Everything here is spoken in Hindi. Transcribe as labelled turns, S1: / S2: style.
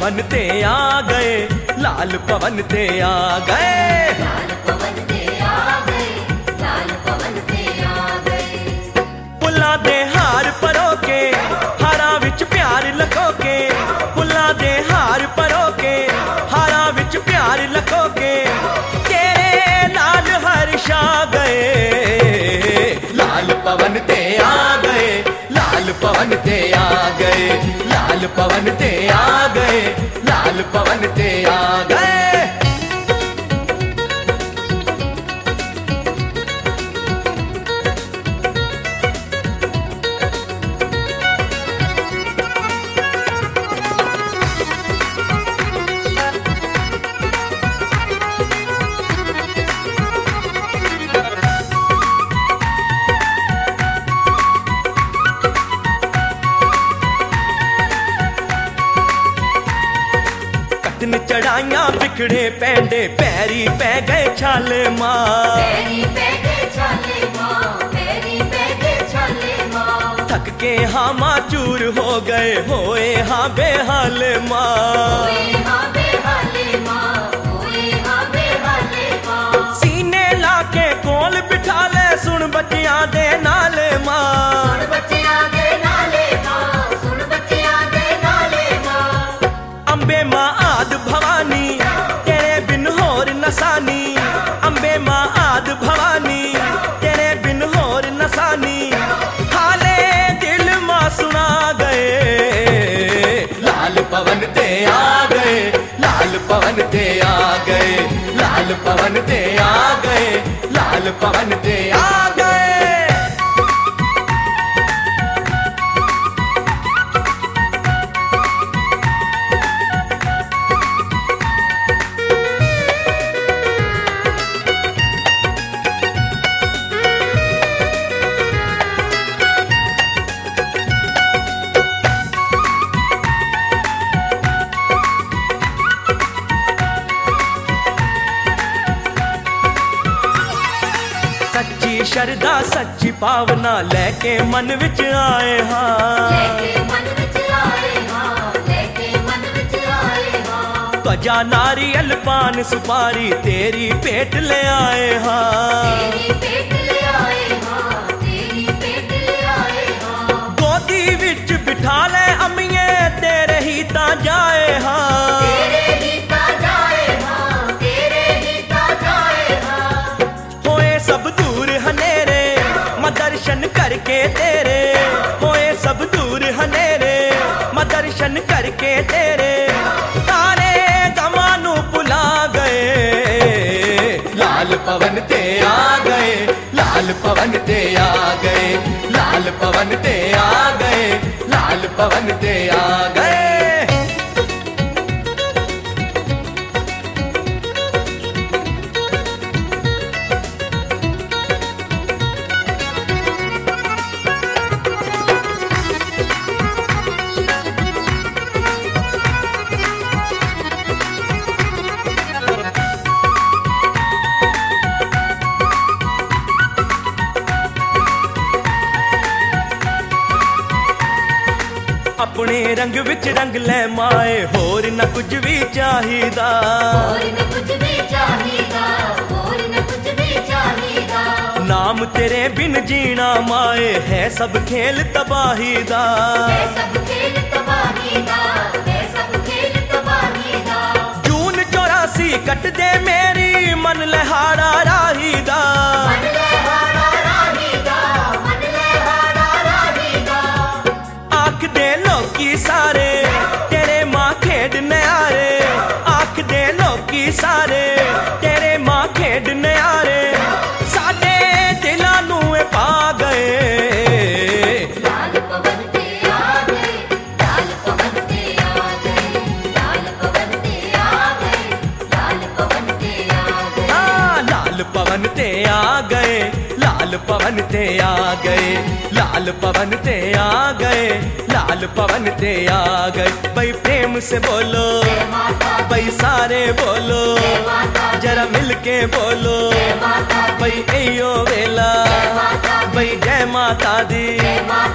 S1: पवन ते आ गए, लाल पवन ते आ गए,
S2: लाल पवन ते आ गए, लाल पवन ते आ गए।
S1: फुल्लां दे हार परो के हारां विच प्यार लखो के, फुल्लां दे हार परो के हारां विच प्यार लखो के, तेरे नाल हर्षा गए, लाल पवन ते आ गए, लाल पवन ते आ गए, लाल पवन ते आ गए, लाल पवन ते आ गए। दिन चढ़ाइया बिखड़े पैंडे पैरी पै गए छाले माँ,
S2: पैरी पै गए छाले माँ, पैरी पै गए छाले माँ।
S1: थक के हाँ माचूर हो गए होए हाँ बेहाले माँ,
S2: होए हाँ बेहाले माँ, होए हाँ बेहाले माँ।
S1: सीने लाके कोल बिठा ले सुन बच्चियां दे नाले माँ,
S2: सुन बच्चियां दे नाले माँ, सुन बच्चियां दे नाले माँ।
S1: अम्बे माँ आद भवानी तेरे बिन होर नसानी, अम्बे माँ आद भवानी तेरे बिन होर नसानी, हाले दिल माँ सुना गए, लाल पवन ते आ गए, लाल पवन ते आ गए, लाल पवन ते आ गए, लाल पवन ते आ गए। सच्ची श्रद्धा सच्ची भावना लेके मन विच आए हाँ,
S2: लेके मन विच आए हाँ, लेके मन विच आए हाँ।
S1: त्वचा नारियल पान सुपारी तेरी पेट ले आए हाँ,
S2: तेरी पेट ले आए हाँ, तेरी पेट ले आए हाँ।
S1: गोदी विच बिठा ले अम्मिये तेरे ही ता जाए हाँ,
S2: तेरे ही ता जाए हाँ, तेरे ही ता जाए हाँ।
S1: होए सब दूर हनेरे मैं दर्शन करके तेरे, होए सब दूर हनेरे मैं दर्शन करके तेरे, तारे गमानू भुला गए, लाल पवन ते आ गए, लाल पवन ते आ गए, लाल पवन ते आ गए, लाल पवन ते आ गए। अपने रंग विच रंग ले माए होर न कुछ भी चाहिदा,
S2: होर न कुछ भी चाहिदा, होर न कुछ भी चाहिदा।
S1: नाम तेरे बिन जीना माए है सब खेल तबाही दा,
S2: है सब खेल तबाही दा, है सब खेल तबाही दा।
S1: जून 84 कट दे मेरी मन लहाड़ा राही दा,
S2: मन लहाड़ा राही दा, मन लहाड़ा राही दा।
S1: आख दे लोकी सारे तेरे माँ खेड न्यारे, आख दे लोकी सारे तेरे माँ खेड न्यारे, साडे दिलां नू पा गए,
S2: लाल पवन ते आ गए, लाल पवन ते आ गए, लाल पवन ते आ गए, लाल पवन ते आ गए।
S1: हाँ लाल पवन ते आ गए, लाल पवन ते आ गए, लाल पवन ते आ गए, लाल पवन ते आ गए। भाई प्रेम से बोलो,
S2: जय माता दी,
S1: भाई सारे बोलो,
S2: जय माता दी,
S1: जरा मिल के बोलो,
S2: जय माता दी,
S1: भाई एयो वेला,
S2: जय माता दी,
S1: भाई जय माता दी।
S2: जय माता